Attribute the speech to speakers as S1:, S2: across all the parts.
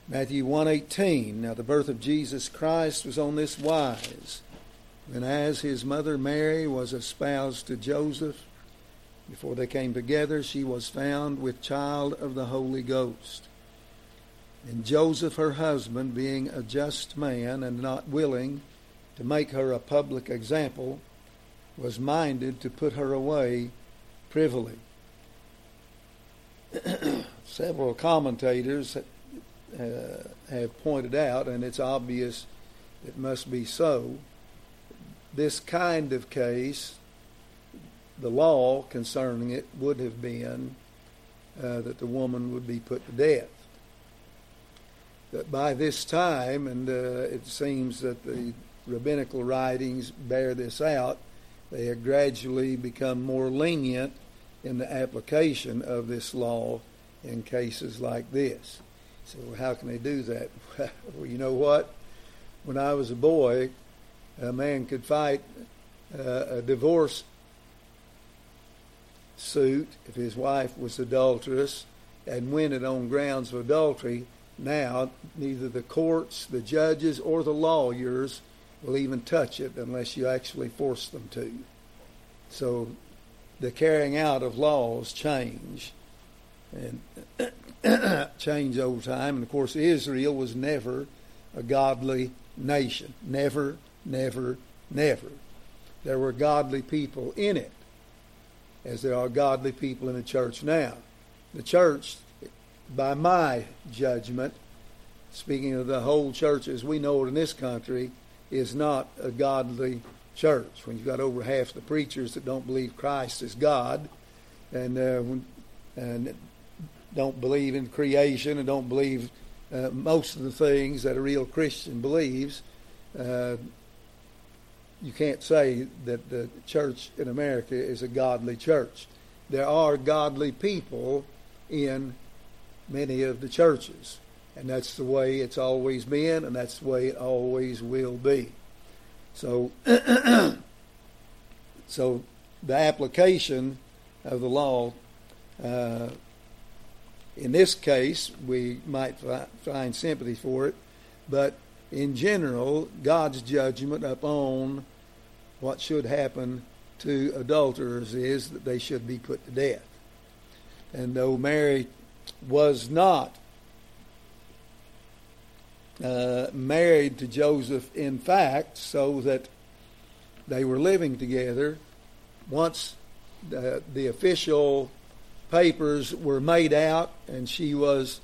S1: Matthew 1:18, now the birth of Jesus Christ was on this wise. And as his mother Mary was espoused to Joseph, before they came together, she was found with child of the Holy Ghost. And Joseph, her husband, being a just man and not willing to make her a public example, was minded to put her away privily. Several commentators have pointed out, and it's obvious it must be so, this kind of case, the law concerning it would have been that the woman would be put to death. But by this time, and it seems that the rabbinical writings bear this out, they have gradually become more lenient in the application of this law in cases like this. So how can they do that? Well, you know what? When I was a boy, a man could fight a divorce suit if his wife was adulterous and win it on grounds of adultery. Now, neither the courts, the judges, or the lawyers will even touch it unless you actually force them to. So the carrying out of laws change and change over time. And of course, Israel was never a godly nation. Never, never, never. There were godly people in it, as there are godly people in the church now. The church, by my judgment, speaking of the whole church as we know it in this country, is not a godly church. When you've got over half the preachers that don't believe Christ is God, and don't believe in creation, and don't believe most of the things that a real Christian believes, you can't say that the church in America is a godly church. There are godly people in many of the churches, and that's the way it's always been, and that's the way it always will be. So, so the application of the law, in this case, we might find sympathy for it, but in general, God's judgment upon what should happen to adulterers is that they should be put to death. And though Mary was not married to Joseph in fact, so that they were living together, once the official papers were made out and she was,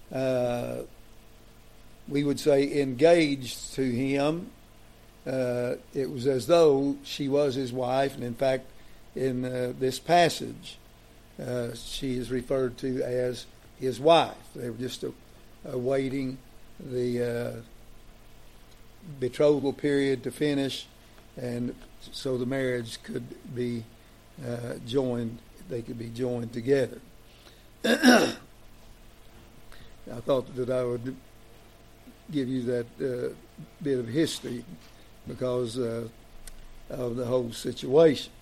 S1: we would say, engaged to him, it was as though she was his wife. And in fact, in this passage, she is referred to as his wife. They were just awaiting the betrothal period to finish, and so the marriage could be joined. They could be joined together. I thought that I would give you that bit of history because of the whole situation.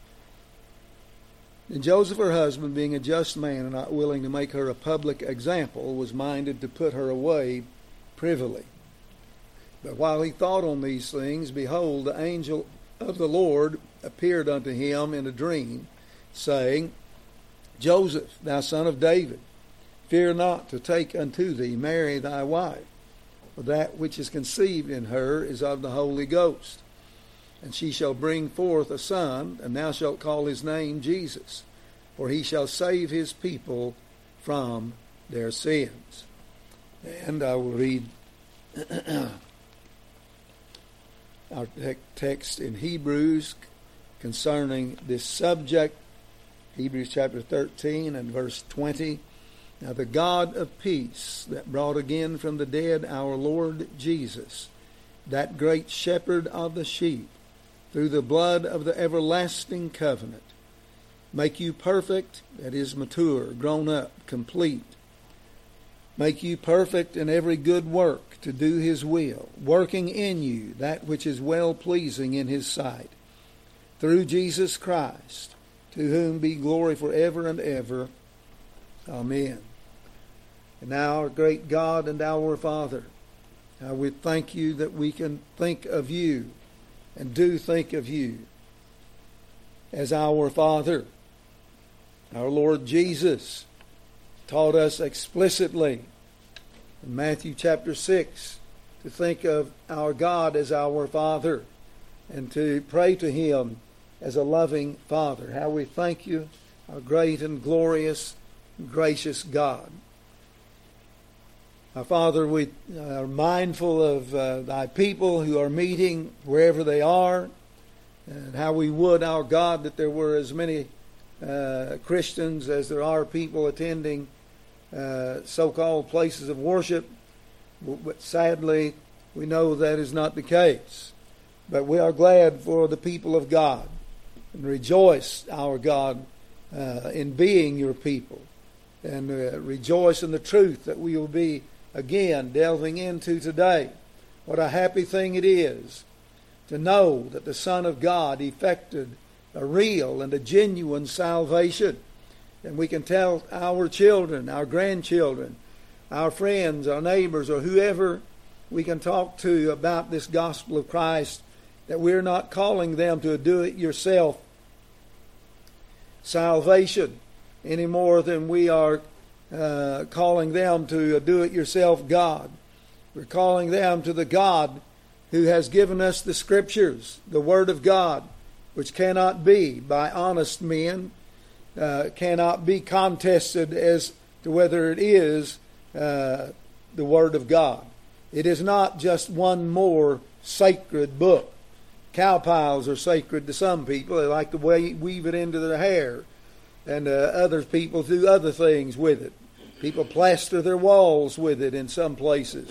S1: And Joseph, her husband, being a just man and not willing to make her a public example, was minded to put her away privily. But while he thought on these things, behold, the angel of the Lord appeared unto him in a dream, saying, Joseph, thou son of David, fear not to take unto thee Mary thy wife, for that which is conceived in her is of the Holy Ghost. And she shall bring forth a son, and thou shalt call his name Jesus, for he shall save his people from their sins. And I will read our text in Hebrews concerning this subject. Hebrews chapter 13 and verse 20. Now the God of peace, that brought again from the dead our Lord Jesus, that great shepherd of the sheep, through the blood of the everlasting covenant, make you perfect, that is, mature, grown up, complete. Make you perfect in every good work to do his will, working in you that which is well-pleasing in his sight, through Jesus Christ, to whom be glory forever and ever. Amen. And now, our great God and our Father, we thank you that we can think of you and do think of you as our Father. Our Lord Jesus taught us explicitly in Matthew chapter 6 to think of our God as our Father and to pray to Him as a loving Father. How we thank you, our great and glorious and gracious God. Our Father, we are mindful of thy people who are meeting wherever they are, and how we would, our God, that there were as many Christians as there are people attending so-called places of worship. But sadly, we know that is not the case. But we are glad for the people of God and rejoice, our God, in being your people, and rejoice in the truth that we will be again delving into today. What a happy thing it is to know that the Son of God effected a real and a genuine salvation. And we can tell our children, our grandchildren, our friends, our neighbors, or whoever we can talk to about this gospel of Christ, that we're not calling them to a do-it-yourself salvation any more than we are calling them to a do-it-yourself God. We're calling them to the God who has given us the Scriptures, the Word of God, which cannot be by honest men, cannot be contested as to whether it is the Word of God. It is not just one more sacred book. Cow piles are sacred to some people. They like to weave it into their hair. And other people do other things with it. People plaster their walls with it in some places.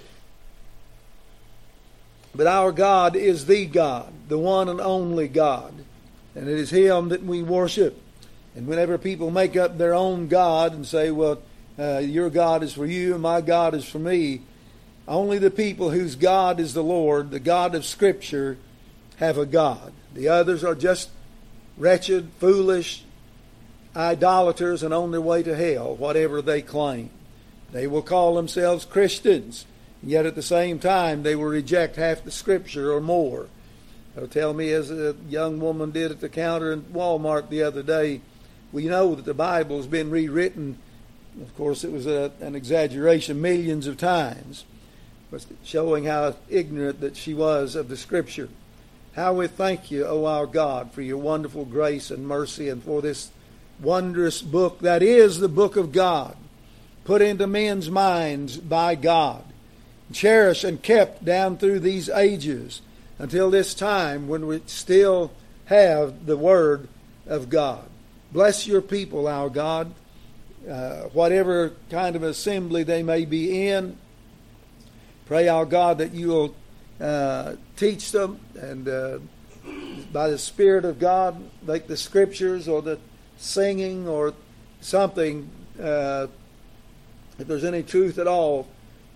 S1: But our God is the God, the one and only God. And it is Him that we worship. And whenever people make up their own God and say, well, your God is for you and my God is for me, only the people whose God is the Lord, the God of Scripture, have a God. The others are just wretched, foolish idolaters and on their way to hell, whatever they claim. They will call themselves Christians, yet at the same time they will reject half the Scripture or more. They'll tell me, as a young woman did at the counter in Walmart the other day, we know that the Bible has been rewritten. Of course, it was an exaggeration millions of times, but showing how ignorant that she was of the Scripture. How we thank you, O our God, for your wonderful grace and mercy, and for this wondrous book that is the book of God, put into men's minds by God, cherished and kept down through these ages until this time when we still have the Word of God. Bless your people, our God, whatever kind of assembly they may be in. Pray, our God, that you will teach them, and by the Spirit of God, like the Scriptures or the singing or something, if there's any truth at all,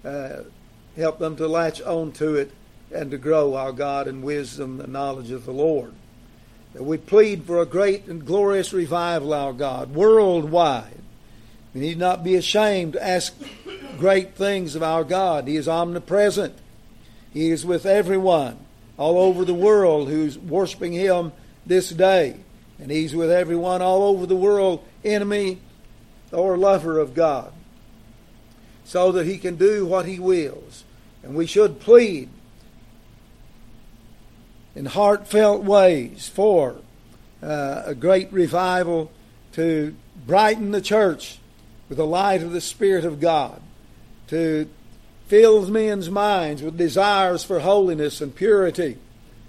S1: help them to latch on to it and to grow, our God, in wisdom and knowledge of the Lord. That we plead for a great and glorious revival, our God, worldwide. We need not be ashamed to ask great things of our God. He is omnipresent. He is with everyone all over the world who's worshiping Him this day. And He's with everyone all over the world, enemy or lover of God, so that He can do what He wills. And we should plead in heartfelt ways for a great revival to brighten the church with the light of the Spirit of God, to fill men's minds with desires for holiness and purity,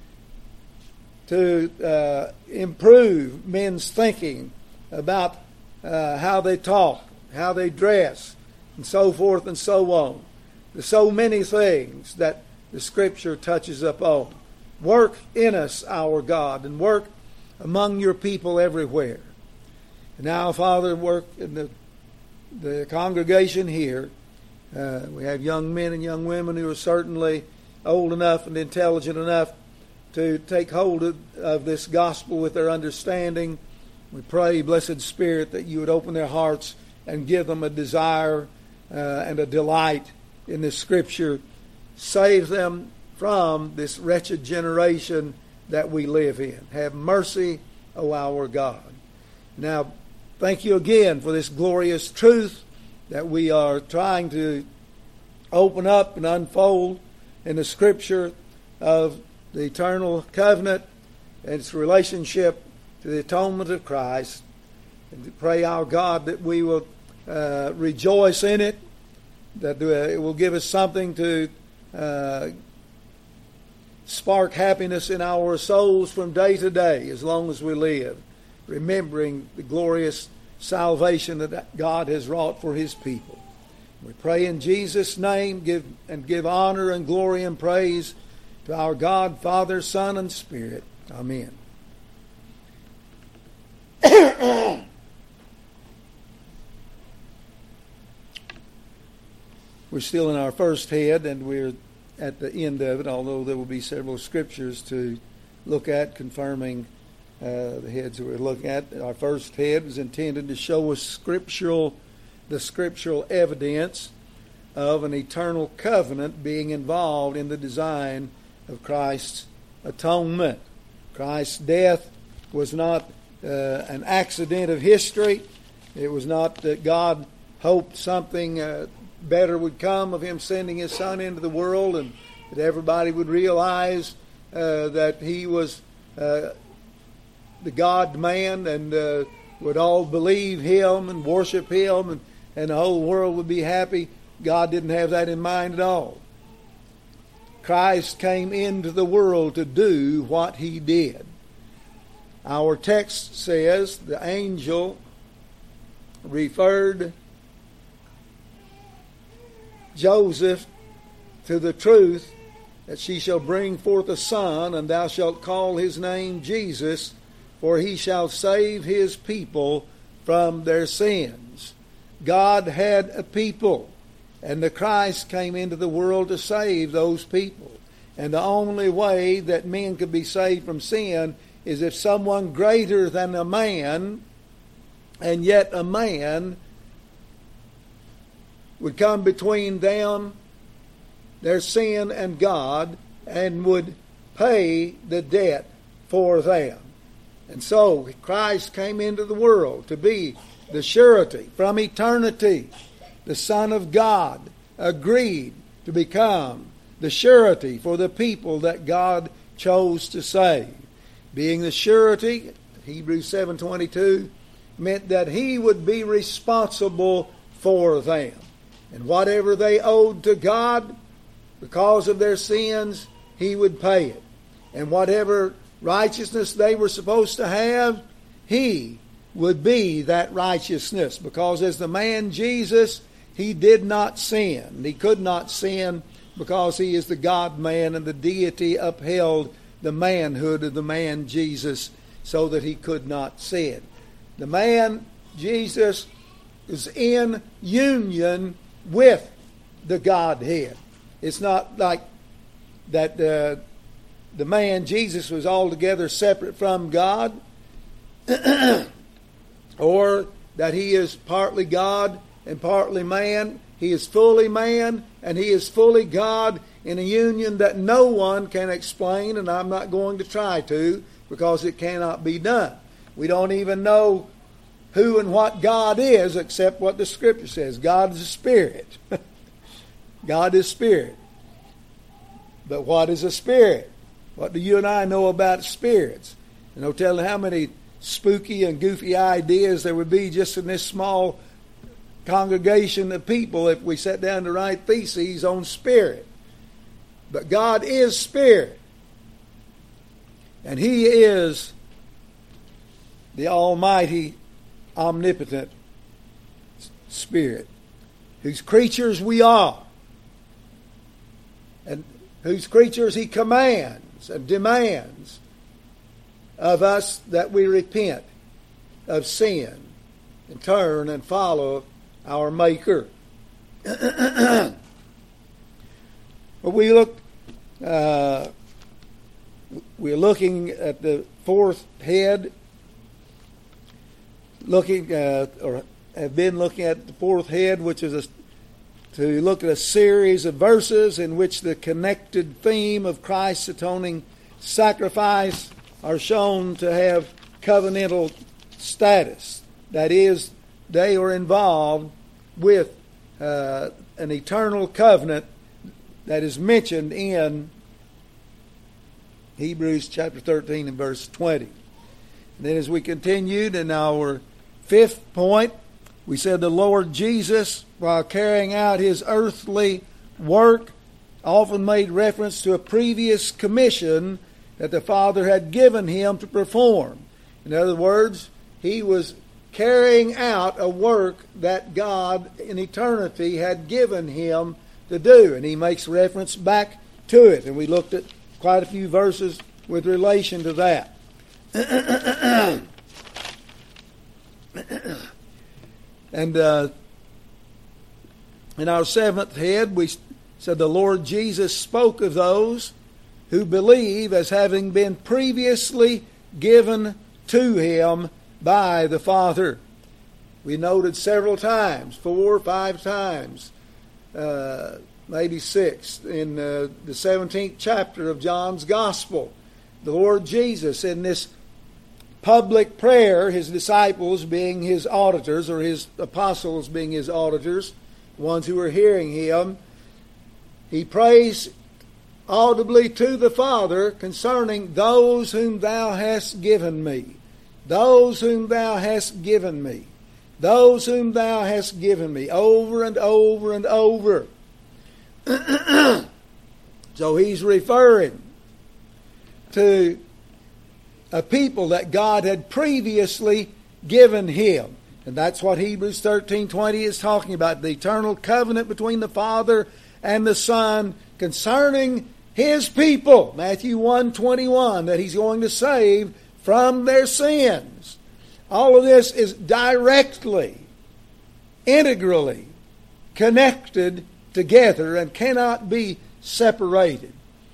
S1: to improve men's thinking about how they talk, how they dress, and so forth and so on. There's so many things that the Scripture touches upon. Work in us, our God, and work among your people everywhere. And now, Father, work in the congregation here. We have young men and young women who are certainly old enough and intelligent enough to take hold of this gospel with their understanding. We pray, Blessed Spirit, that you would open their hearts and give them a desire and a delight in the Scripture. Save them from this wretched generation that we live in. Have mercy, O our God. Now, thank you again for this glorious truth that we are trying to open up and unfold in the Scripture of the eternal covenant and its relationship to the atonement of Christ. And to pray our God that we will rejoice in it, that it will give us something to spark happiness in our souls from day to day as long as we live, remembering the glorious salvation that God has wrought for His people. We pray in Jesus' name, give honor and glory and praise to our God, Father, Son, and Spirit. Amen. We're still in our first head, and we're at the end of it, although there will be several scriptures to look at confirming the heads that we're looking at. Our first head is intended to show us the scriptural evidence of an eternal covenant being involved in the design of Christ's atonement. Christ's death was not an accident of history. It was not that God hoped something better would come of Him sending His Son into the world, and that everybody would realize that He was the God-man, and would all believe Him and worship Him, and the whole world would be happy. God didn't have that in mind at all. Christ came into the world to do what He did. Our text says the angel referred Joseph to the truth that she shall bring forth a son, and thou shalt call his name Jesus, for he shall save his people from their sins. God had a people, and the Christ came into the world to save those people. And the only way that men could be saved from sin is if someone greater than a man, and yet a man, would come between them, their sin, and God, and would pay the debt for them. And so Christ came into the world to be the surety from eternity. The Son of God agreed to become the surety for the people that God chose to save. Being the surety, Hebrews 7:22, meant that He would be responsible for them. And whatever they owed to God because of their sins, He would pay it. And whatever righteousness they were supposed to have, He would be that righteousness. Because as the man Jesus, He did not sin. He could not sin because He is the God-man, and the deity upheld the manhood of the man Jesus so that He could not sin. The man Jesus is in union with the Godhead. It's not like that the man Jesus was altogether separate from God, or that He is partly God and partly man. He is fully man and He is fully God in a union that no one can explain, and I'm not going to try to, because it cannot be done. We don't even know who and what God is except what the Scripture says. God is a spirit. God is spirit. But what is a spirit? What do you and I know about spirits? And no telling how many spooky and goofy ideas there would be just in this small congregation of people if we sat down to write theses on spirit. But God is spirit. And He is the almighty, omnipotent Spirit, whose creatures we are, and whose creatures He commands and demands of us that we repent of sin and turn and follow our Maker. But we're looking at the fourth head, or have been looking at the fourth head, which is to look at a series of verses in which the connected theme of Christ's atoning sacrifice are shown to have covenantal status. That is, they are involved with an eternal covenant that is mentioned in Hebrews chapter 13 and verse 20. And then as we continued in our fifth point, we said the Lord Jesus, while carrying out his earthly work, often made reference to a previous commission that the Father had given him to perform. In other words, he was carrying out a work that God in eternity had given him to do. And he makes reference back to it. And we looked at quite a few verses with relation to that. And in our seventh head, we said the Lord Jesus spoke of those who believe as having been previously given to him by the Father. We noted several times, 4 or 5 times, maybe 6, in the 17th chapter of John's Gospel. The Lord Jesus, in this public prayer, his disciples being his auditors, or his apostles being his auditors, ones who are hearing him, he prays audibly to the Father concerning those whom thou hast given me. Those whom thou hast given me. Those whom thou hast given me. Over and over and over. So he's referring to a people that God had previously given him. And that's what Hebrews 13:20 is talking about. The eternal covenant between the Father and the Son concerning his people. Matthew 1:21, that he's going to save from their sins. All of this is directly, integrally connected together and cannot be separated.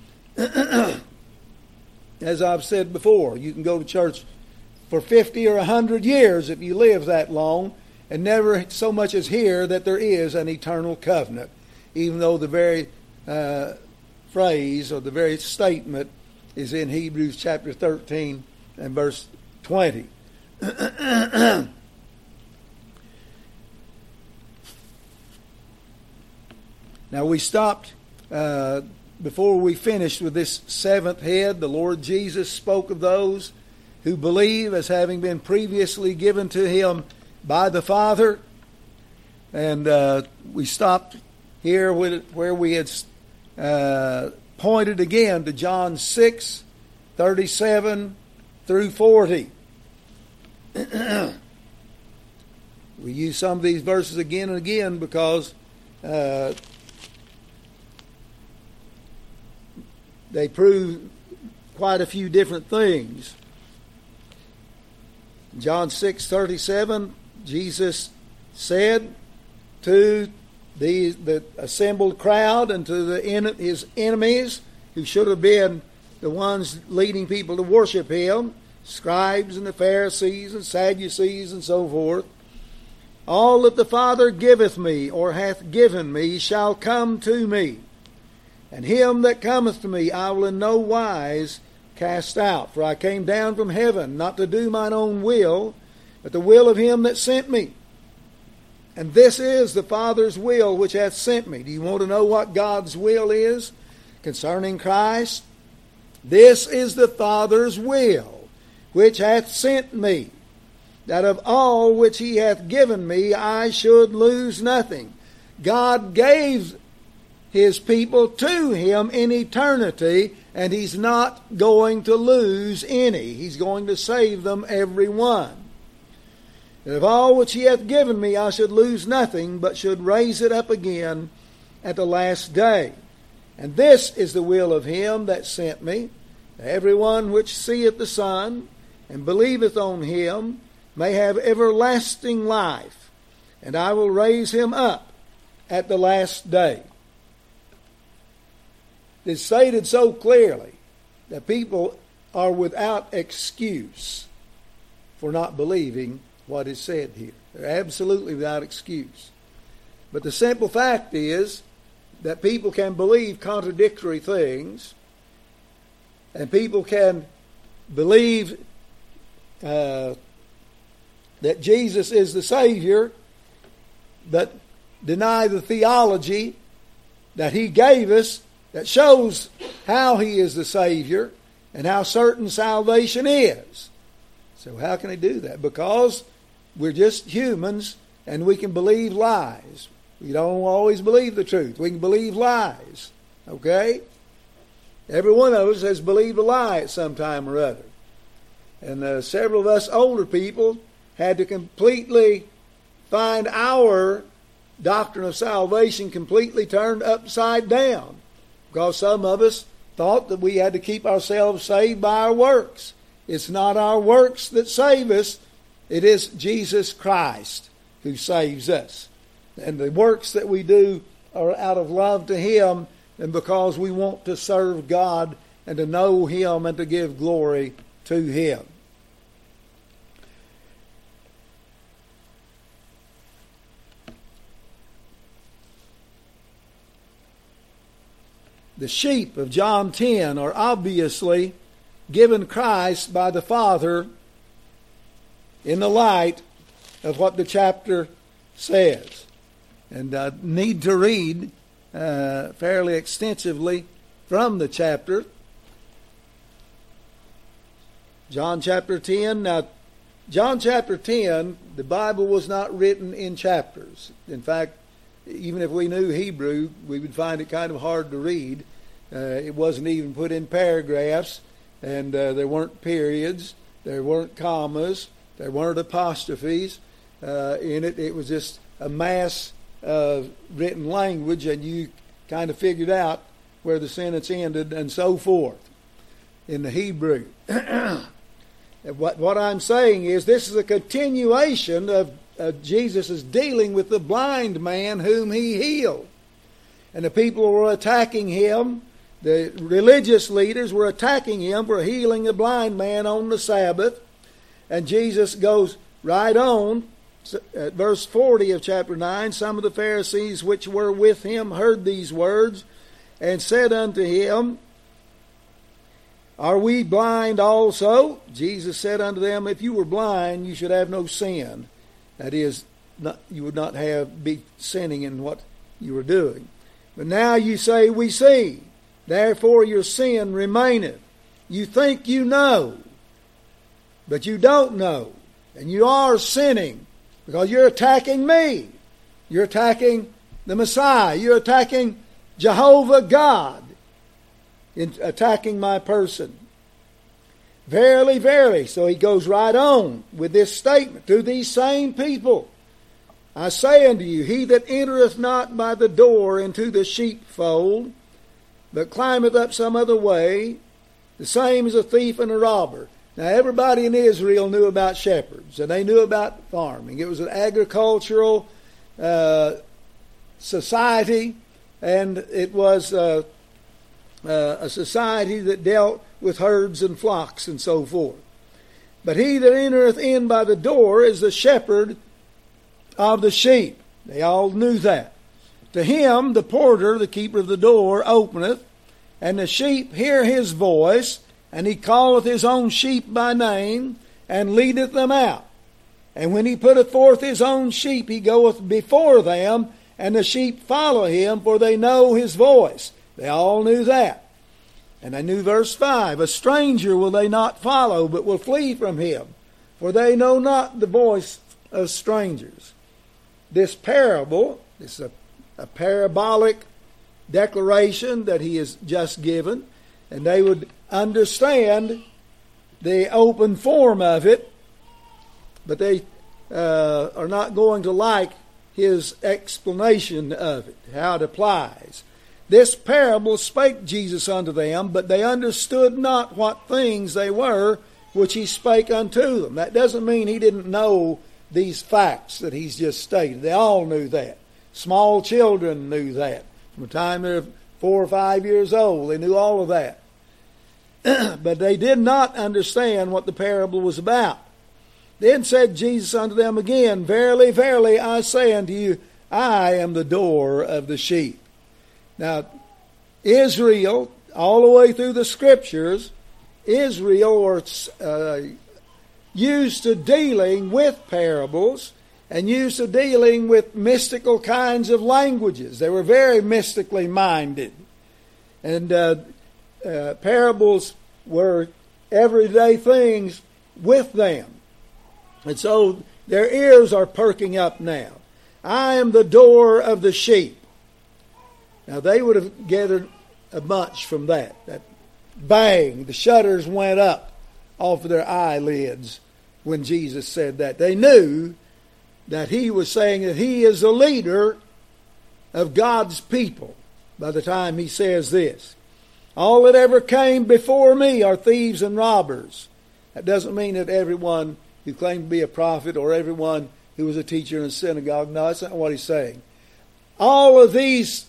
S1: As I've said before, you can go to church for 50 or 100 years if you live that long and never so much as hear that there is an eternal covenant, even though the very phrase or the very statement is in Hebrews chapter 13 and verse 20. Now we stopped before we finished with this seventh head. The Lord Jesus spoke of those who believe as having been previously given to him by the Father. And we stopped here where we had pointed again to John 6:37 through 40. We use some of these verses again and again because they prove quite a few different things. John 6:37, Jesus said to the assembled crowd and to his enemies, who should have been the ones leading people to worship him, scribes and the Pharisees and Sadducees and so forth, all that the Father giveth me or hath given me shall come to me. And him that cometh to me I will in no wise cast out. For I came down from heaven, not to do mine own will, but the will of him that sent me. And this is the Father's will which hath sent me. Do you want to know what God's will is concerning Christ? This is the Father's will which hath sent me, that of all which he hath given me I should lose nothing. God gave his people to him in eternity, and he's not going to lose any. He's going to save them every one. And of all which he hath given me I should lose nothing, but should raise it up again at the last day. And this is the will of him that sent me, that every one which seeth the Son and believeth on him may have everlasting life, and I will raise him up at the last day. It's stated so clearly that people are without excuse for not believing what is said here. They're absolutely without excuse. But the simple fact is that people can believe contradictory things, and people can believe that Jesus is the Savior, but deny the theology that He gave us that shows how He is the Savior and how certain salvation is. So how can they do that? Because we're just humans and we can believe lies. We don't always believe the truth. We can believe lies. Okay? Every one of us has believed a lie at some time or other. And several of us older people had to completely find our doctrine of salvation completely turned upside down. Because some of us thought that we had to keep ourselves saved by our works. It's not our works that save us. It is Jesus Christ who saves us. And the works that we do are out of love to Him and because we want to serve God and to know Him and to give glory to Him. The sheep of John 10 are obviously given Christ by the Father in the light of what the chapter says. And I need to read fairly extensively from the chapter. John chapter 10. Now, John chapter 10, the Bible was not written in chapters. In fact, even if we knew Hebrew, we would find it kind of hard to read. It wasn't even put in paragraphs, and there weren't periods, there weren't commas, there weren't apostrophes in it. It was just a mass of written language, and you kind of figured out where the sentence ended and so forth in the Hebrew. What I'm saying is this is a continuation of Jesus' dealing with the blind man whom He healed. And the people were attacking Him. The religious leaders were attacking Him for healing a blind man on the Sabbath. And Jesus goes right on. At verse 40 of chapter 9, some of the Pharisees which were with Him heard these words and said unto Him, Are we blind also? Jesus said unto them, If you were blind, you should have no sin. That is, you would not be sinning in what you were doing. But now you say, We see. Therefore your sin remaineth. You think you know, but you don't know. And you are sinning because you're attacking me. You're attacking the Messiah. You're attacking Jehovah God in attacking my person. Verily, verily. So he goes right on with this statement to these same people. I say unto you, he that entereth not by the door into the sheepfold, but climbeth up some other way, the same is a thief and a robber. Now everybody in Israel knew about shepherds, and they knew about farming. It was an agricultural society, and it was a society that dealt with herds and flocks and so forth. But he that entereth in by the door is the shepherd of the sheep. They all knew that. To him the porter, the keeper of the door, openeth, and the sheep hear his voice, and he calleth his own sheep by name, and leadeth them out. And when he putteth forth his own sheep, he goeth before them, and the sheep follow him, for they know his voice. They all knew that. And they knew verse 5, A stranger will they not follow, but will flee from him, for they know not the voice of strangers. This parable, this is a parabolic declaration that he has just given, and they would understand the open form of it, but they are not going to like his explanation of it, how it applies. This parable spake Jesus unto them, but they understood not what things they were which he spake unto them. That doesn't mean he didn't know these facts that he's just stated. They all knew that. Small children knew that. From the time they're 4 or 5 years old, they knew all of that. But they did not understand what the parable was about. Then said Jesus unto them again, Verily, verily, I say unto you, I am the door of the sheep. Now, Israel, all the way through the Scriptures, Israel was used to dealing with parables and used to dealing with mystical kinds of languages. They were very mystically minded. And parables were everyday things with them. And so their ears are perking up now. I am the door of the sheep. Now they would have gathered a bunch from that. That bang, the shutters went up off of their eyelids when Jesus said that. They knew that he was saying that he is the leader of God's people by the time he says this. All that ever came before me are thieves and robbers. That doesn't mean that everyone who claimed to be a prophet or everyone who was a teacher in a synagogue. No, that's not what he's saying. All of these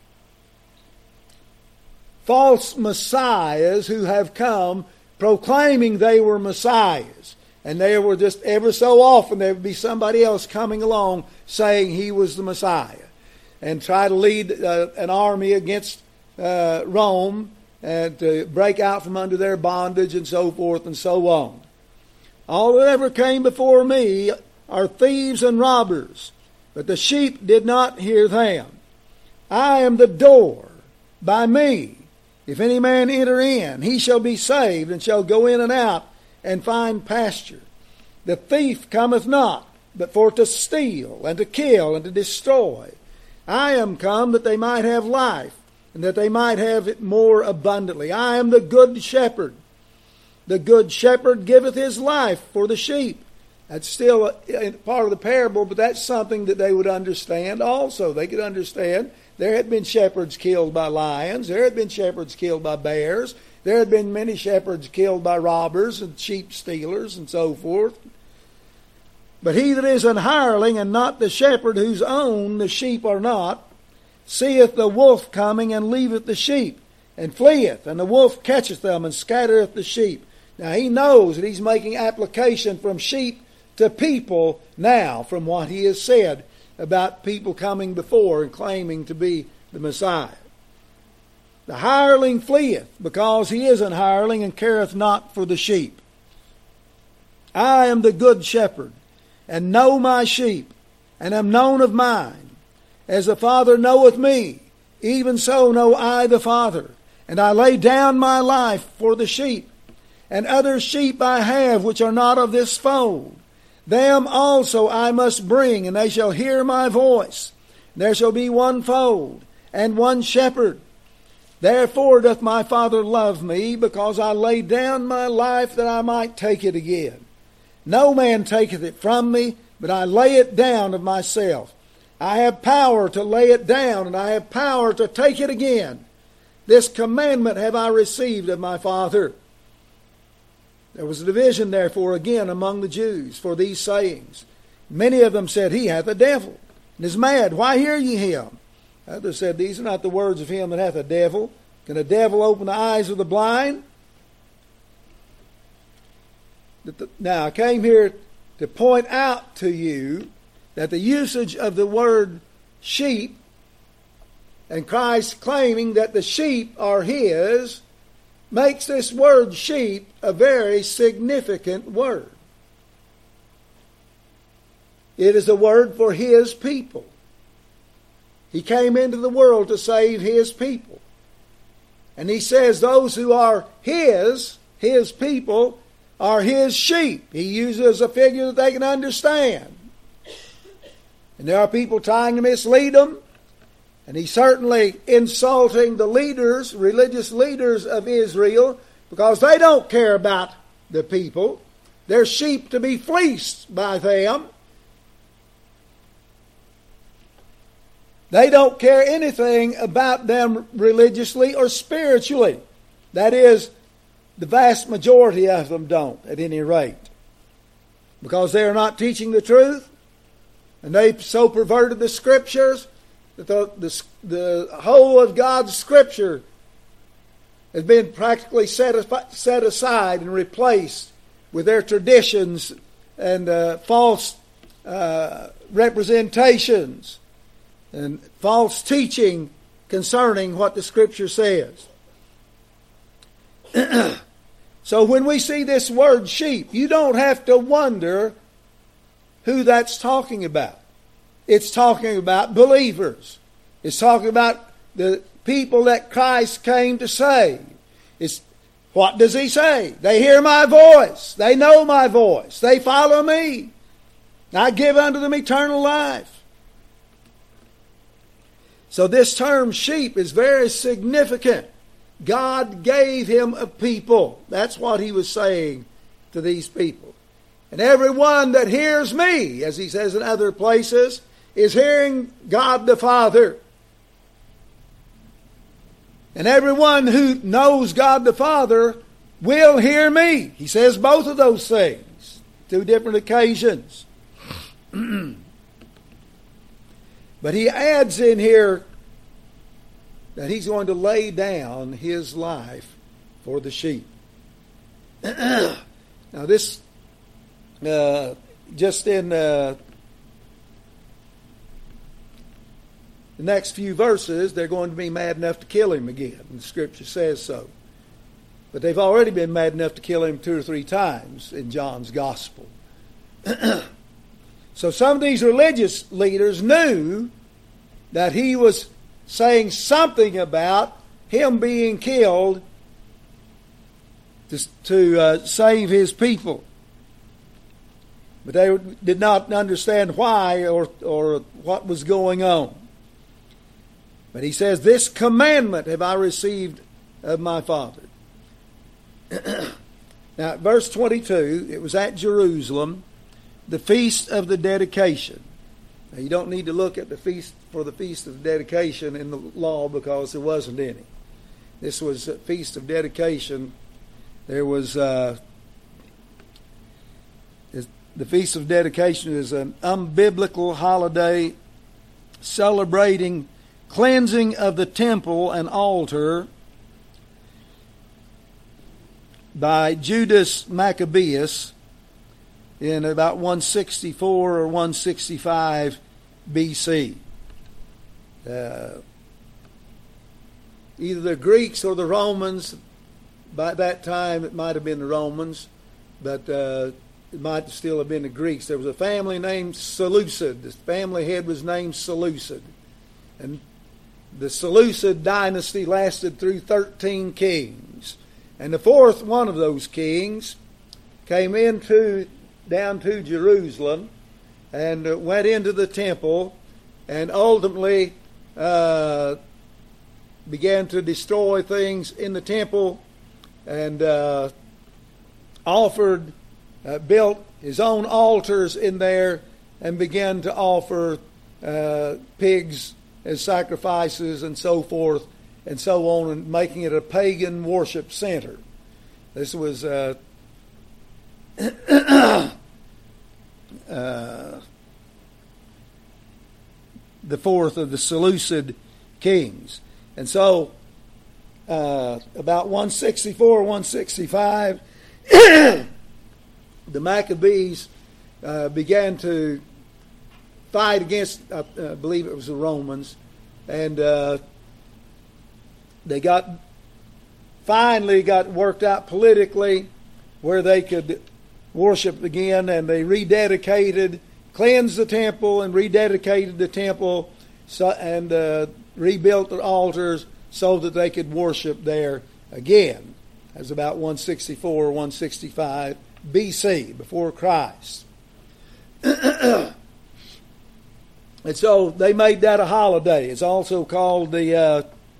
S1: false messiahs who have come proclaiming they were messiahs. And they were just ever so often there would be somebody else coming along saying he was the Messiah. And try to lead an army against Rome and to break out from under their bondage and so forth and so on. All that ever came before me are thieves and robbers, but the sheep did not hear them. I am the door. By me, if any man enter in, he shall be saved and shall go in and out and find pasture. The thief cometh not, but for to steal and to kill and to destroy. I am come that they might have life, and that they might have it more abundantly. I am the good shepherd. The good shepherd giveth his life for the sheep. That's still a part of the parable, but that's something that they would understand also. They could understand there had been shepherds killed by lions. There had been shepherds killed by bears. There had been many shepherds killed by robbers and sheep stealers and so forth. But he that is an hireling and not the shepherd whose own the sheep are not, seeth the wolf coming and leaveth the sheep, and fleeth, and the wolf catcheth them and scattereth the sheep. Now he knows that he's making application from sheep to people now from what he has said about people coming before and claiming to be the Messiah. The hireling fleeth, because he is an hireling and careth not for the sheep. I am the good shepherd, and know my sheep, and am known of mine. As the Father knoweth me, even so know I the Father. And I lay down my life for the sheep. And other sheep I have which are not of this fold. Them also I must bring, and they shall hear my voice. There shall be one fold, and one shepherd. Therefore doth my Father love me, because I lay down my life that I might take it again. No man taketh it from me, but I lay it down of myself. I have power to lay it down, and I have power to take it again. This commandment have I received of my Father. There was a division, therefore, again among the Jews for these sayings. Many of them said, He hath a devil, and is mad. Why hear ye him? Others said, These are not the words of him that hath a devil. Can a devil open the eyes of the blind? Now, I came here to point out to you that the usage of the word sheep and Christ claiming that the sheep are His makes this word sheep a very significant word. It is a word for His people. He came into the world to save His people. And He says those who are His people, are His sheep. He uses a figure that they can understand. And there are people trying to mislead them. And He's certainly insulting the leaders, religious leaders of Israel, because they don't care about the people. They're sheep to be fleeced by them. They don't care anything about them religiously or spiritually. That is, the vast majority of them don't, at any rate. Because they are not teaching the truth, and they've so perverted the Scriptures that the whole of God's Scripture has been practically set aside and replaced with their traditions and false representations and false teaching concerning what the Scripture says. So when we see this word sheep, you don't have to wonder who that's talking about. It's talking about believers. It's talking about the people that Christ came to save. What does he say? They hear my voice. They know my voice. They follow me. I give unto them eternal life. So this term sheep is very significant. God gave him a people. That's what he was saying to these people. And everyone that hears me, as he says in other places, is hearing God the Father. And everyone who knows God the Father will hear me. He says both of those things, two different occasions. But he adds in here that he's going to lay down his life for the sheep. Now this, just in the next few verses, they're going to be mad enough to kill him again. And the Scripture says so. But they've already been mad enough to kill him 2 or 3 times in John's Gospel. So some of these religious leaders knew that he was saying something about him being killed to save his people. But they did not understand why or what was going on. But he says, this commandment have I received of my Father. Now, verse 22, it was at Jerusalem, the feast of the dedication. Now, you don't need to look at the feast of the dedication in the law because there wasn't any. This was a feast of dedication. There was the feast of dedication is an unbiblical holiday celebrating cleansing of the temple and altar by Judas Maccabeus in about 164 or 165 BC. Either the Greeks or the Romans, by that time it might have been the Romans, but it might still have been the Greeks. There was a family named Seleucid. The family head was named Seleucid. And the Seleucid dynasty lasted through 13 kings. And the fourth one of those kings came down to Jerusalem and went into the temple and ultimately began to destroy things in the temple and built his own altars in there and began to offer pigs as sacrifices and so forth and so on, and making it a pagan worship center. This was the fourth of the Seleucid kings. And so about 164, 165, the Maccabees began to fight against, I believe it was the Romans, and they finally got worked out politically where they could worship again, and they cleansed the temple and rededicated the temple and rebuilt the altars so that they could worship there again. That was about 164 or 165 BC, before Christ. And so they made that a holiday. It's also called the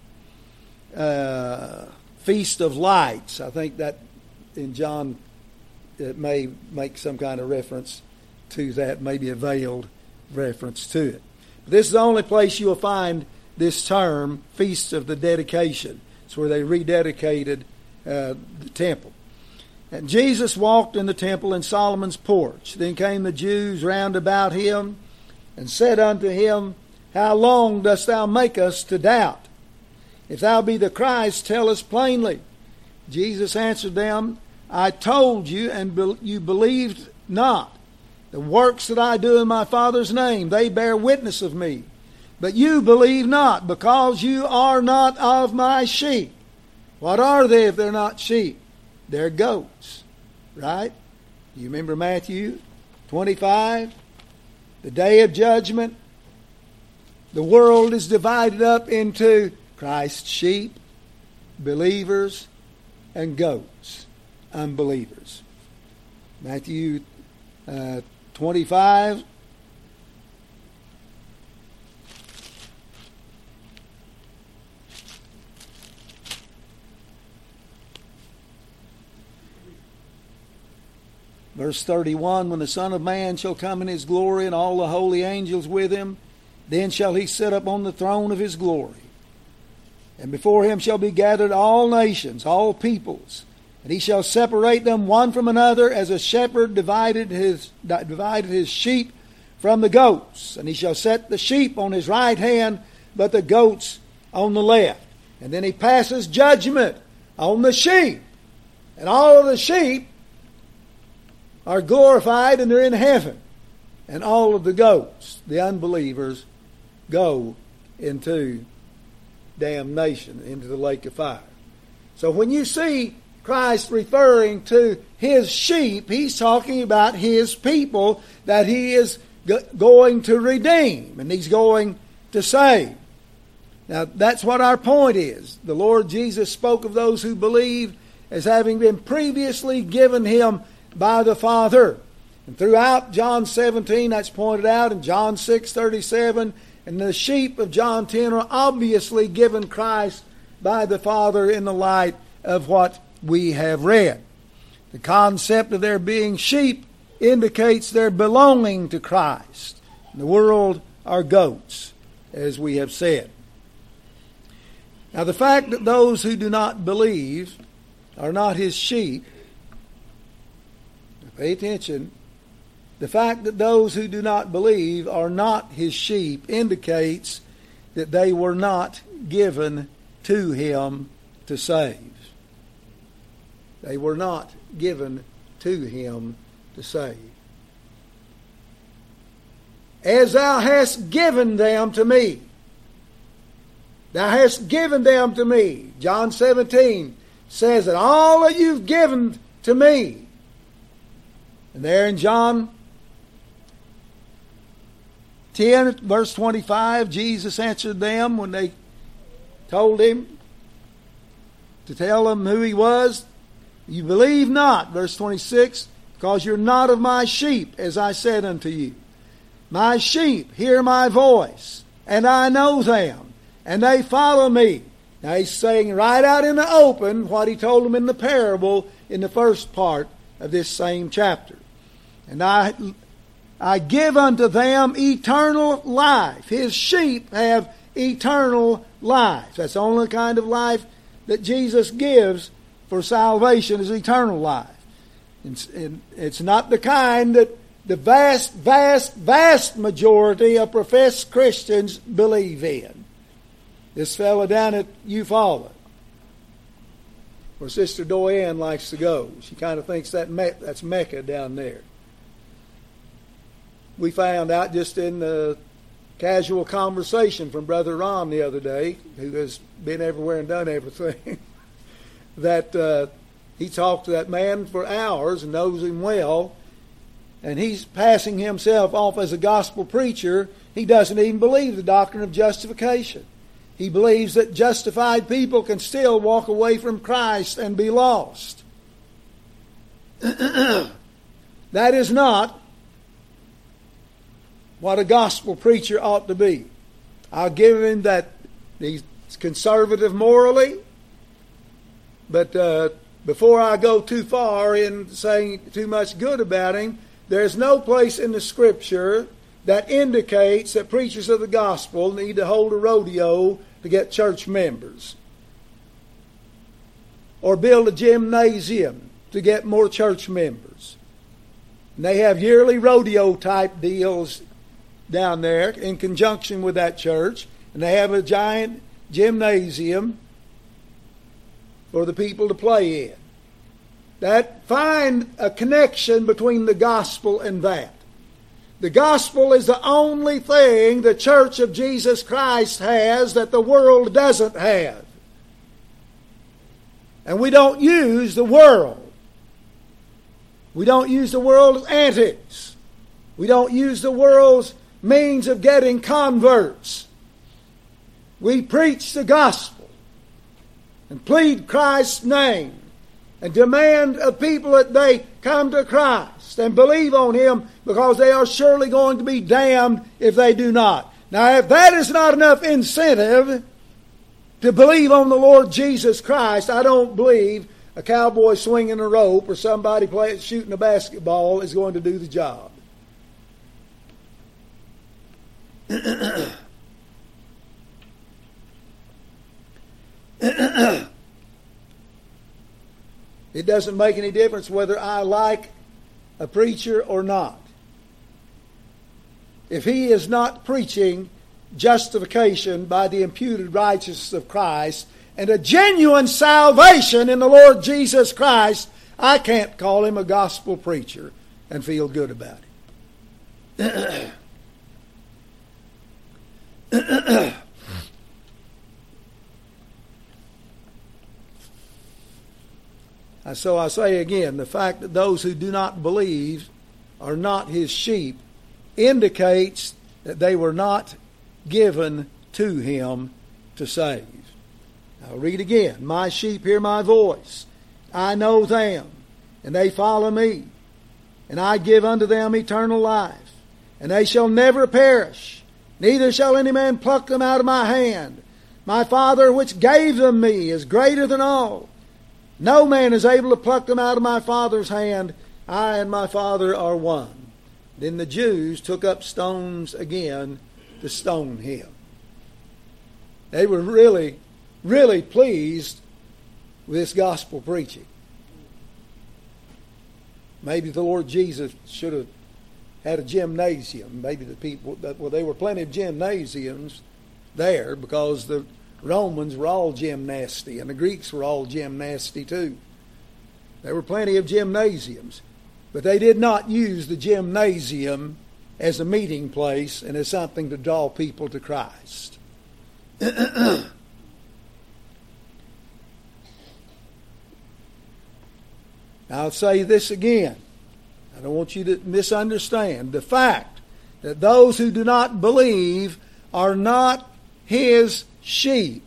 S1: Feast of Lights. I think that in John it may make some kind of reference to that, maybe a veiled reference to it. But this is the only place you'll find this term, Feast of the Dedication. It's where they rededicated the temple. And Jesus walked in the temple in Solomon's porch. Then came the Jews round about him and said unto him, How long dost thou make us to doubt? If thou be the Christ, tell us plainly. Jesus answered them, I told you, and you believed not. The works that I do in my Father's name, they bear witness of me. But you believe not, because you are not of my sheep. What are they if they're not sheep? They're goats, right? You remember Matthew 25? The day of judgment. The world is divided up into Christ's sheep, believers, and goats, unbelievers. Matthew 25. Verse 31, when the Son of Man shall come in his glory and all the holy angels with him, then shall he sit upon the throne of his glory. And before him shall be gathered all nations, all peoples. And he shall separate them one from another, as a shepherd divided his sheep from the goats. And he shall set the sheep on his right hand, but the goats on the left. And then he passes judgment on the sheep. And all of the sheep are glorified and they're in heaven. And all of the goats, the unbelievers, go into damnation, into the lake of fire. So when you see Christ referring to his sheep, he's talking about his people that he is going to redeem and he's going to save. Now that's what our point is. The Lord Jesus spoke of those who believe as having been previously given him by the Father. And throughout John 17, that's pointed out, in John 6:37, and the sheep of John 10 are obviously given Christ by the Father in the light of what we have read. The concept of their being sheep indicates their belonging to Christ. The world are goats, as we have said. Now the fact that those who do not believe are not his sheep, pay attention, the fact that those who do not believe are not his sheep indicates that they were not given to him to save. They were not given to him to save. As thou hast given them to me. Thou hast given them to me. John 17 says that all that you've given to me. And there in John 10, verse 25, Jesus answered them when they told him to tell them who he was. You believe not, verse 26, because you're not of my sheep, as I said unto you. My sheep hear my voice, and I know them, and they follow me. Now he's saying right out in the open what he told them in the parable in the first part of this same chapter. And I give unto them eternal life. His sheep have eternal life. That's the only kind of life that Jesus gives for salvation, is eternal life. It's not the kind that the vast majority of professed Christians believe in. This fellow down at Eufaula, where Sister Doyen likes to go, she kind of thinks that's Mecca down there. We found out just in the casual conversation from Brother Ron the other day, who has been everywhere and done everything, that he talked to that man for hours and knows him well, and he's passing himself off as a gospel preacher. He doesn't even believe the doctrine of justification. He believes that justified people can still walk away from Christ and be lost. That is not what a gospel preacher ought to be. I'll give him that he's conservative morally, but before I go too far in saying too much good about him, there's no place in the Scripture that indicates that preachers of the gospel need to hold a rodeo to get church members, or build a gymnasium to get more church members. And they have yearly rodeo type deals down there in conjunction with that church, and they have a giant gymnasium for the people to play in. Find a connection between the gospel and that. The gospel is the only thing the Church of Jesus Christ has that the world doesn't have. And we don't use the world. We don't use the world's antics. We don't use the world's means of getting converts. We preach the gospel and plead Christ's name and demand of people that they come to Christ and believe on Him, because they are surely going to be damned if they do not. Now, if that is not enough incentive to believe on the Lord Jesus Christ, I don't believe a cowboy swinging a rope or somebody shooting a basketball is going to do the job. It doesn't make any difference whether I like a preacher or not. If he is not preaching justification by the imputed righteousness of Christ and a genuine salvation in the Lord Jesus Christ, I can't call him a gospel preacher and feel good about it. So I say again, the fact that those who do not believe are not his sheep indicates that they were not given to him to save. I'll read again. My sheep hear my voice. I know them, and they follow me. And I give unto them eternal life, and they shall never perish, neither shall any man pluck them out of my hand. My Father which gave them me is greater than all. No man is able to pluck them out of my Father's hand. I and my Father are one. Then the Jews took up stones again to stone him. They were really, really pleased with this gospel preaching. Maybe the Lord Jesus should have had a gymnasium. Maybe the people, there were plenty of gymnasiums there because the Romans were all gymnasty, and the Greeks were all gymnasty too. There were plenty of gymnasiums, but they did not use the gymnasium as a meeting place and as something to draw people to Christ. I'll say this again. I don't want you to misunderstand. The fact that those who do not believe are not his sheep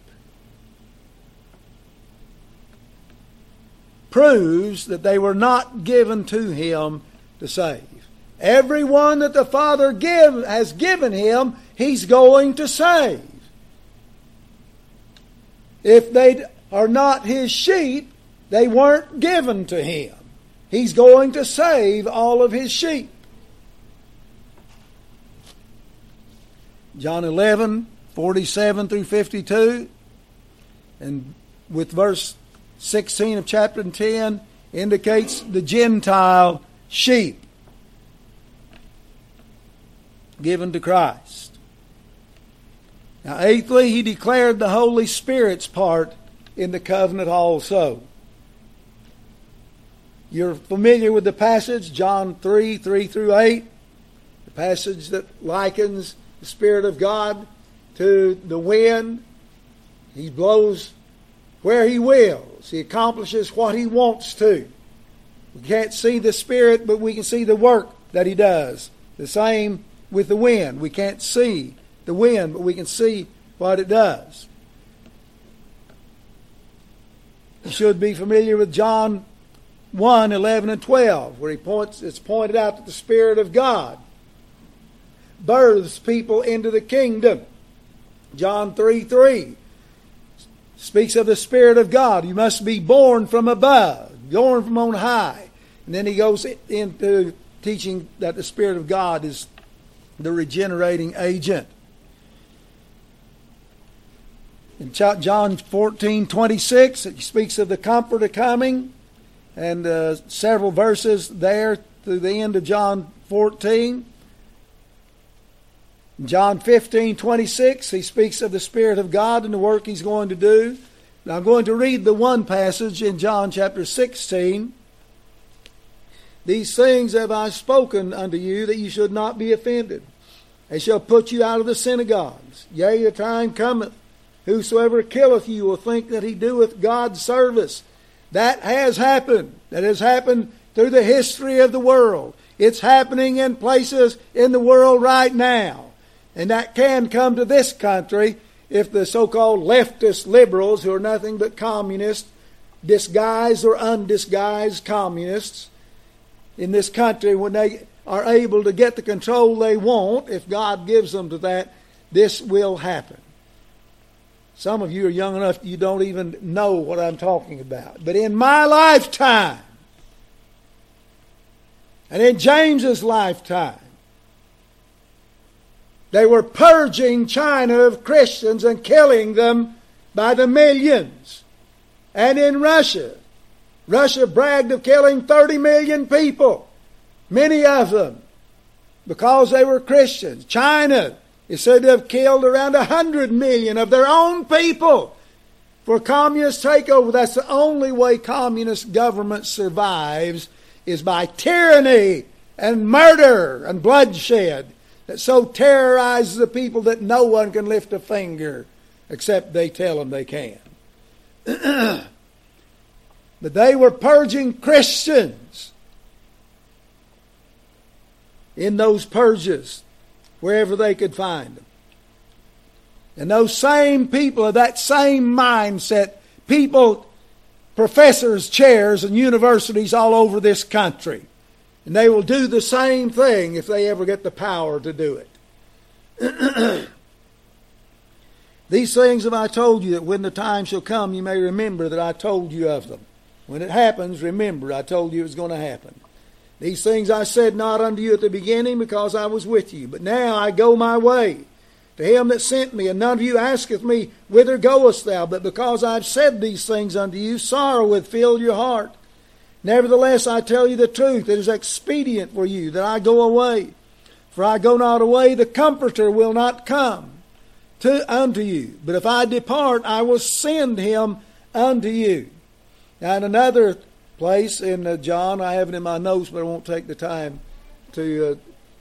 S1: proves that they were not given to him to save. Everyone that the Father has given him, he's going to save. If they are not his sheep, they weren't given to him. He's going to save all of his sheep. John 11:47 through 52, and with verse 16 of chapter 10 indicates the Gentile sheep given to Christ. Now, eighthly, he declared the Holy Spirit's part in the covenant also. You're familiar with the passage, John 3:3 through 8, the passage that likens the Spirit of God to the wind. He blows where he wills. He accomplishes what he wants to. We can't see the Spirit, but we can see the work that he does. The same with the wind. We can't see the wind, but we can see what it does. You should be familiar with John 1:11 and 12, where it's pointed out that the Spirit of God births people into the kingdom. John 3:3 speaks of the Spirit of God. You must be born from above, born from on high. And then he goes into teaching that the Spirit of God is the regenerating agent. In John 14:26, it speaks of the Comforter coming, and several verses there through the end of John 14. In John 15:26, he speaks of the Spirit of God and the work he's going to do. Now I'm going to read the one passage in John chapter 16 These things have I spoken unto you, that you should not be offended. They shall put you out of the synagogues. Yea, a time cometh, whosoever killeth you will think that he doeth God's service. That has happened. That has happened through the history of the world. It's happening in places in the world right now. And that can come to this country if the so-called leftist liberals, who are nothing but communists, disguised or undisguised communists in this country, when they are able to get the control they want, if God gives them to that, this will happen. Some of you are young enough you don't even know what I'm talking about. But in my lifetime, and in James's lifetime, they were purging China of Christians and killing them by the millions. And in Russia, Russia bragged of killing 30 million people, many of them because they were Christians. China is said to have killed around 100 million of their own people for communist takeover. That's the only way communist government survives, is by tyranny and murder and bloodshed that so terrorizes the people that no one can lift a finger except they tell them they can. But they were purging Christians in those purges wherever they could find them. And those same people of that same mindset, people, professors' chairs in universities all over this country. And they will do the same thing if they ever get the power to do it. These things have I told you, that when the time shall come, you may remember that I told you of them. When it happens, remember, I told you it was going to happen. These things I said not unto you at the beginning, because I was with you. But now I go my way to him that sent me, and none of you asketh me, whither goest thou? But because I've said these things unto you, sorrow hath filled your heart. Nevertheless, I tell you the truth, it is expedient for you that I go away. For I go not away, the Comforter will not come unto you. But if I depart, I will send him unto you. Now in another place in John, I have it in my notes, but I won't take the time to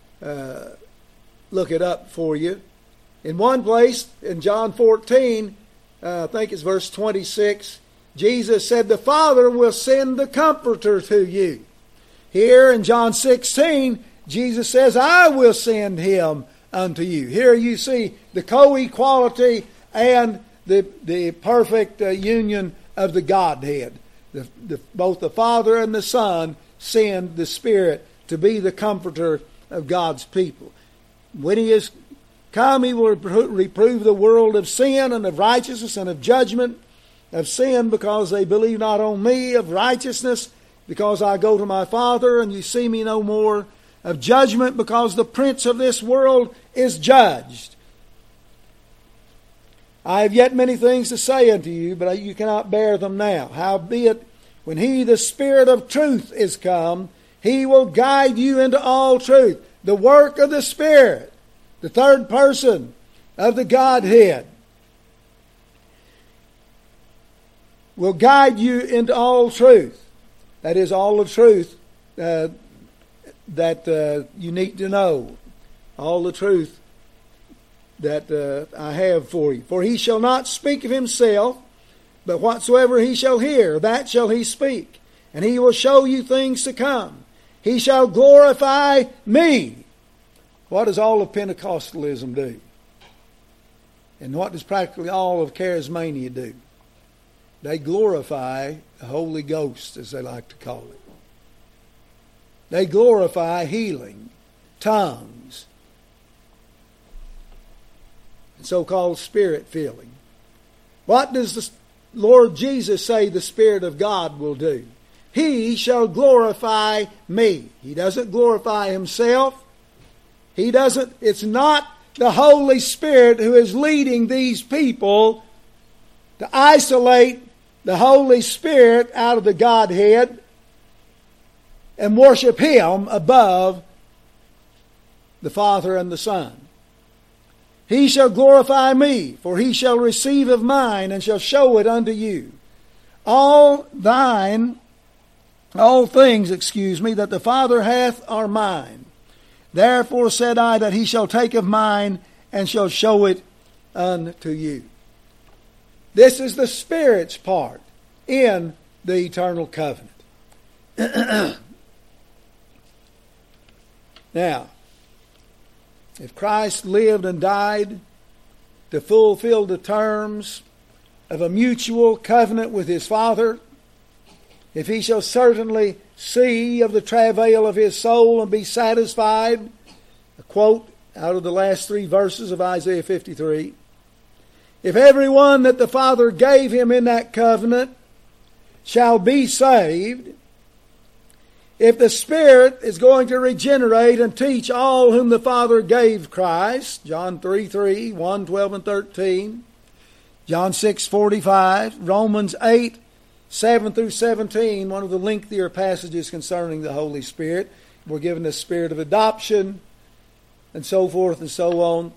S1: look it up for you. In one place, in John 14, I think it's verse 26, Jesus said, the Father will send the Comforter to you. Here in John 16, Jesus says, I will send him unto you. Here you see the co-equality and the perfect union of the Godhead. Both the Father and the Son send the Spirit to be the Comforter of God's people. When he is come, he will reprove the world of sin and of righteousness and of judgment. Of sin, because they believe not on me. Of righteousness, because I go to my Father and you see me no more. Of judgment, because the prince of this world is judged. I have yet many things to say unto you, but you cannot bear them now. Howbeit, when he, the Spirit of truth, is come, he will guide you into all truth. The work of the Spirit, the third person of the Godhead, will guide you into all truth. That is, all the truth that you need to know. All the truth that I have for you. For he shall not speak of himself, but whatsoever he shall hear, that shall he speak. And he will show you things to come. He shall glorify me. What does all of Pentecostalism do? And what does practically all of Charismania do? They glorify the Holy Ghost, as they like to call it. They glorify healing, tongues, and so-called spirit filling. What does the Lord Jesus say the Spirit of God will do? He shall glorify me. He doesn't glorify himself. It's not the Holy Spirit who is leading these people to isolate the Holy Spirit out of the Godhead and worship him above the Father and the Son. He shall glorify me, for he shall receive of mine and shall show it unto you. All thine All things, that the Father hath are mine. Therefore said I that he shall take of mine and shall show it unto you. This is the Spirit's part in the eternal covenant. Now, if Christ lived and died to fulfill the terms of a mutual covenant with his Father, if he shall certainly see of the travail of his soul and be satisfied, a quote out of the last 3 verses of Isaiah 53, if every one that the Father gave him in that covenant shall be saved, if the Spirit is going to regenerate and teach all whom the Father gave Christ, John 3:3, 1, 12, and 13, John 6:45, Romans 8, 7 through 17, one of the lengthier passages concerning the Holy Spirit. We're given the spirit of adoption, and so forth and so on.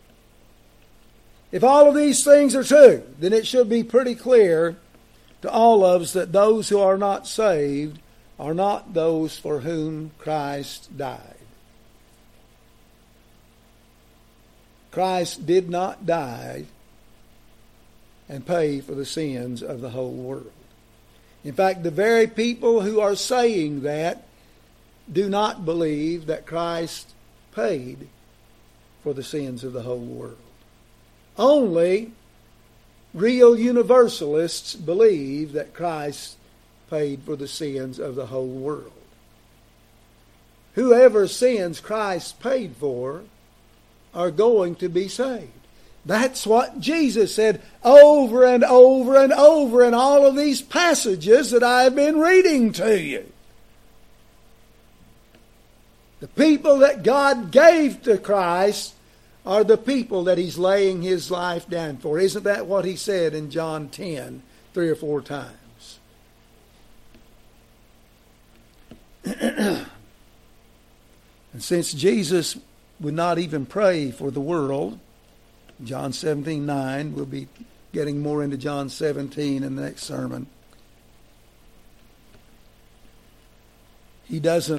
S1: If all of these things are true, then it should be pretty clear to all of us that those who are not saved are not those for whom Christ died. Christ did not die and pay for the sins of the whole world. In fact, the very people who are saying that do not believe that Christ paid for the sins of the whole world. Only real universalists believe that Christ paid for the sins of the whole world. Whoever sins Christ paid for are going to be saved. That's what Jesus said over and over and over in all of these passages that I've been reading to you. The people that God gave to Christ are the people that he's laying his life down for. Isn't that what he said in John 10, 3 or 4 times? And since Jesus would not even pray for the world, John 17:9, we'll be getting more into John 17 in the next sermon. He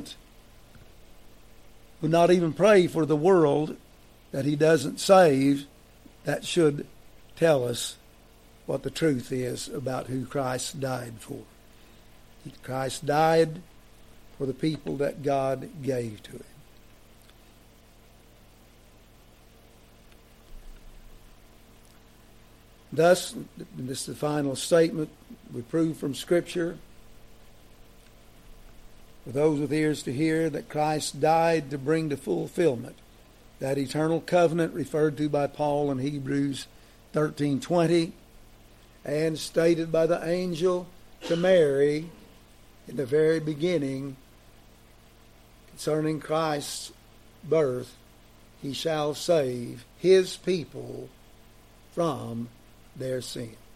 S1: would not even pray for the world that he doesn't save. That should tell us what the truth is about who Christ died for. Christ died for the people that God gave to him. Thus, this is the final statement we prove from Scripture. For those with ears to hear, that Christ died to bring to fulfillment that eternal covenant referred to by Paul in Hebrews 13:20 and stated by the angel to Mary in the very beginning concerning Christ's birth. He shall save his people from their sins.